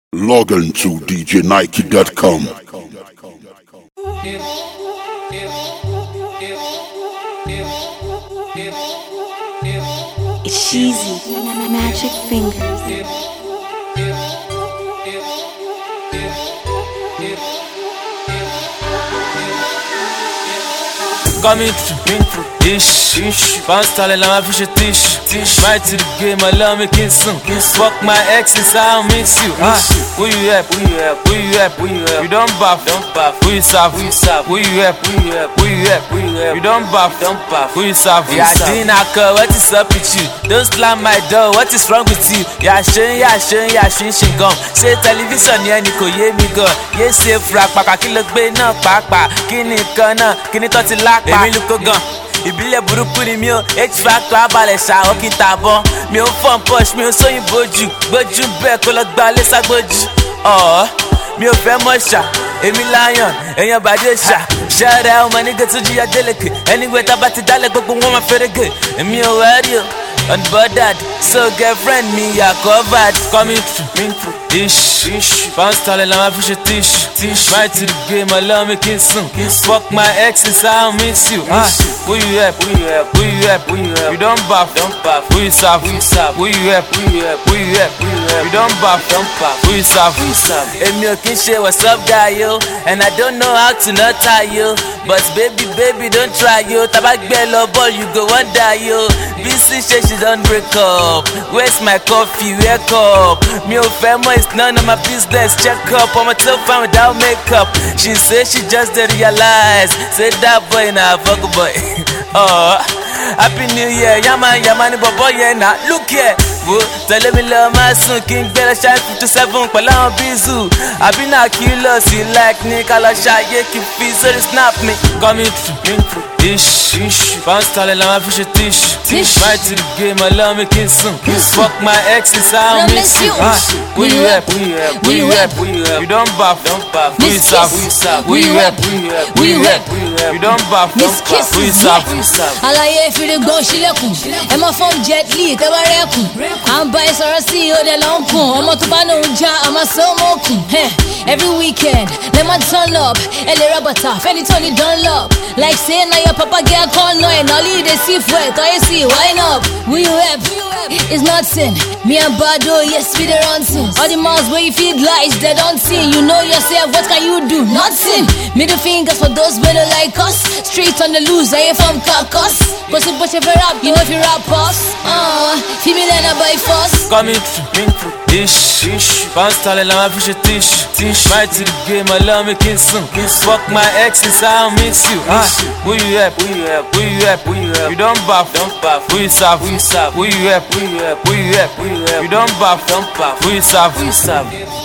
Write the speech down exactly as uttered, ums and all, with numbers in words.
Log on to D J Nike dot com. It's cheesy, magic fingers. Coming through, ish, ish. Bounce tall and I'm a fish tish, tish. Right to the game, I love me kissing. Fuck my exes, I'll miss you. Ah, who you at? Who you at? Who you at? Who you at? You don't buff, don't buff. Who you serve? Who you serve? Who you at? Who you at? Who you at? Who you at? You don't buff, don't buff. Who you serve? Yeah, dinner call. What is up with you? Don't slam my door. What is wrong with you? Yeah, shin, yeah, shin, yeah, shin, shin, gum. Say television, yeah, Nico, yeah, me go. Yes, say frack, paka, kill a bay, no, papa. Kini kana, kini toti lak. Èmi ló kó gan, ìbílẹ̀ burúkú ni mi ò H factor abalẹ̀ ṣàwọ́ kí n tàbọ̀. Mi ò fọ́n push, mi ò sóyìn bójú. Gbójú bẹ́ẹ̀ kó lọ gba lé ságbójú. Ọ̀ọ́ mi ò fẹ́ mọ̀ ṣá, èmi lion, èèyàn bàdé ṣá. Ṣẹ́rẹ́ ọmọ nígbà tó jíya délẹ̀kẹ̀. Anyway tá bá ti dálẹ̀ gbogbo wọn máa fẹ́rẹ̀gẹ̀. Èmi ò wẹ́rí o, unbothered. So girlfriend mi yà covered. Coming through, through, ish, ish. Bounce tall and I'm a fish tish, tish. Right to the game, I love me kissing. Fuck my exes, I'll miss you. Ah, who you at? Who you at? Who you at? Who you at? You don't buff, don't buff. Who you serve? Who you serve? Who you at? Who you at? Who you at? Who you at? You don't buff, don't buff. Who you serve? Who you serve? Èmi ò kí n ṣe what's up guy yo, and I don't know how to not tie you. But baby, baby, don't try yo. Tabak bello ball, you go wonder yo. B C say she don't break up. Where's my coffee? Wake up. Me ò fẹ́ mọ̀, it's none of my business. Check up, I'm a tough fan without makeup. She say she just didn't realize. Say that boy na fuck boy. Oh, happy New Year, yaman yaman bobo yeah na. Look here, wo tẹ̀lé mi lọ máa sùn kí n gbẹ́rẹ́ ṣáà fifty seven pẹ̀lú àwọn bízù. Àbí náà kí lọ sí like ní kálọ̀ ṣáyé kí n fi sórí snap mi. Coming through, ish, ish. Bounce tall and I'm a fish tish, tish. Right to the game, I love me kissing. Fuck my exes, I'll miss you. Ah, who you at? Who you at? Who you at? Who you at? You don't buff, don't buff. Who you serve? Who you serve? Who you at? Who you at? Who you at? Who you at? You don't buff, don't buff. Who you serve? Who you serve? Àlàyé fi lè gbọ́ sílẹ̀kùn. Ẹ máa fọ́n Jet Li tẹ́ bá rẹ́kùn. À ń bá ẹ sọ̀rọ̀ sí i ó dẹ̀ lọ́ ń kùn. Ọmọ tó bá náà ń já àmọ́ sọ́mọ́ kùn. Every weekend, lè máa turn up. Ẹ lè ra bàtà fẹ́ni tó ní Dunlop. Like say na your papa get call no and all you dey see for it. All you see, wine up. Who you have? It's not sin. Me and Bado, yes, we the run things. All the mouths where you feed lies, they don't see. You know yourself, what can you do? Nothing. Middle fingers for those who don't like us. Straight on the loose, I ain't from Caucus. Cause you push if you rap, you know if you rap us. Uh, female and by force. Coming through, ish, ish. Bounce tall and I'm a fish tish, tish. Right to the game, I love me kissing. Fuck my exes, I'll miss you. Ah, who you at? Who you at? Who you at? Who you at? You don't buff, don't buff. Who you serve? Who you serve? Who you at? Who you at? Who you at? Who you at? You don't buff, don't buff. Who you serve? Who you serve?